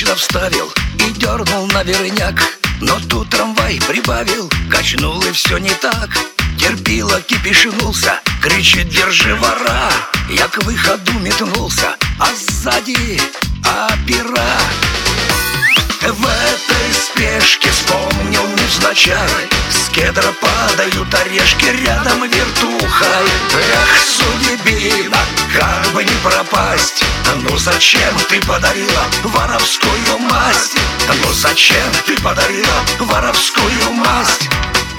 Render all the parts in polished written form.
Удачно вставил и дернул на верняк, но тут трамвай прибавил, качнул и все не так. Терпила кипишнулся, кричит: держи, вора! Я к выходу метнулся, а сзади опера. В этой спешке вспомнил невзначай, с кедра падают орешки, рядом вертуха. Эх, судьбина, как бы не пропасть. Ну зачем ты подарила воровскую масть? Ну зачем ты подарила воровскую масть?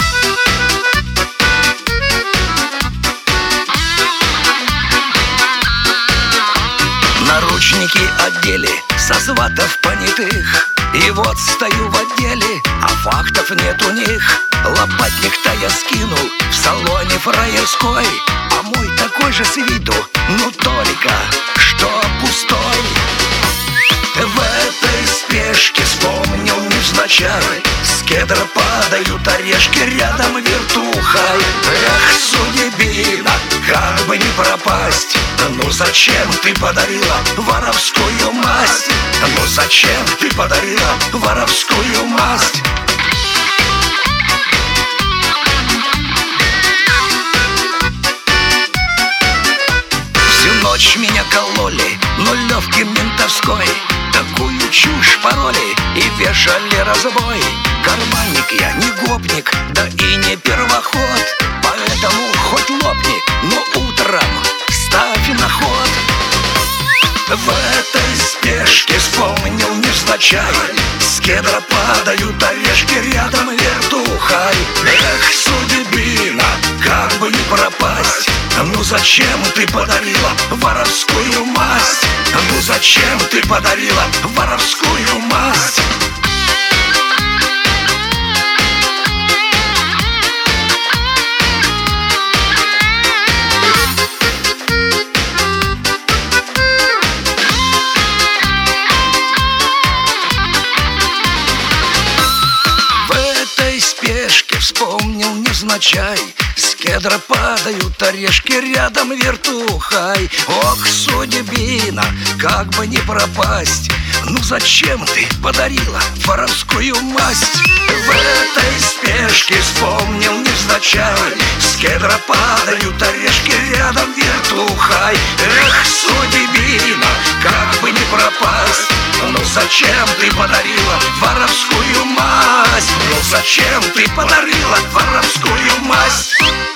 Наручники одели со сватов понятых, и вот стою в отделе, а фактов нет у них. Лопатник-то я скинул в салоне фраерской, а мой такой же с виду, ну только что пустой. В этой спешке вспомнил невзначай, с кедра падают орешки, рядом вертуха. Эх, судьбина, как бы не пропасть. Ну зачем ты подарила воровскую масть? Ну зачем ты подарила воровскую масть? Всю ночь меня кололи нулевки ментовской, такую чушь пороли и вешали разбой. Карманник я не гопник, да и не первоход, поэтому хоть лопни, но утром ставь на ход. В этой спешке вспомнил невзначай, с кедра падают орешки, рядом вертуха. Эх, судьбина, как бы не пропасть. Ну зачем ты подарила воровскую масть? Ну зачем ты подарила воровскую масть? Вспомнил невзначай, с кедра падают орешки, рядом вертухай. Ох, судьбина, как бы не пропасть. Ну зачем ты подарила воровскую масть? В этой спешке вспомнил невзначай, с кедра падают орешки, рядом вертухай. Эх, судьбина, как бы не пропасть. Ну зачем ты подарила воровскую масть? Ну зачем ты подарила воровскую масть?